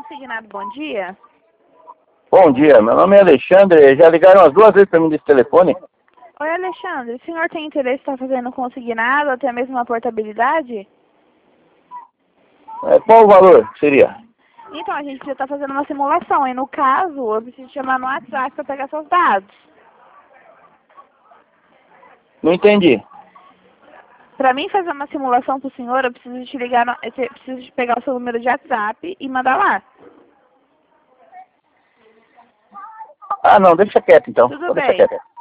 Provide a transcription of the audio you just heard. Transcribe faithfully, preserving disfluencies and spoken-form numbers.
Consignado, bom dia. Bom dia, meu nome é Alexandre, já ligaram as duas vezes para mim desse telefone? Oi, Alexandre, o senhor tem interesse em estar fazendo consignado, até mesmo uma portabilidade? É, qual o valor seria? Então, a gente precisa estar fazendo uma simulação, e no caso, eu preciso chamar no WhatsApp para pegar seus dados. Não entendi. Para mim fazer uma simulação para o senhor, eu preciso te ligar, no, eu te- preciso de pegar o seu número de WhatsApp e mandar lá. Ah, não, deixa quieto então. Tudo Vou deixar bem. quieto.